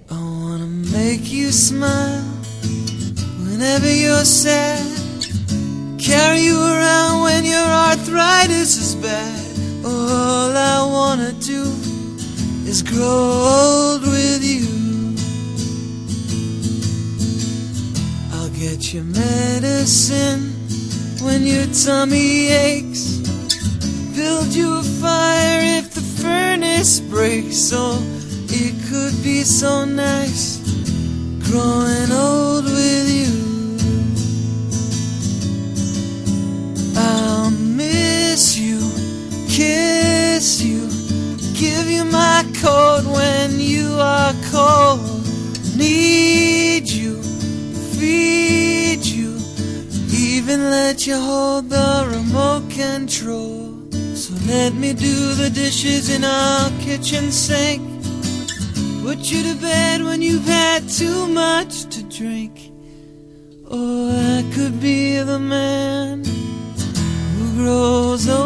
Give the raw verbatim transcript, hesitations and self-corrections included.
I wanna make you smile whenever you're sad, carry you around when your arthritis is bad. All I wanna do is grow old with you. I'll get you medicine when your tummy aches, build you a fire if the furnace breaks. Oh, it could be so nice growing old with you. I'll miss you, kiss you, give you my coat when you are cold, need you, feed you, even let you hold the remote control. So let me do the dishes in our kitchen sink, put you to bed when you've had too much to drink. Oh, I could be the man who grows old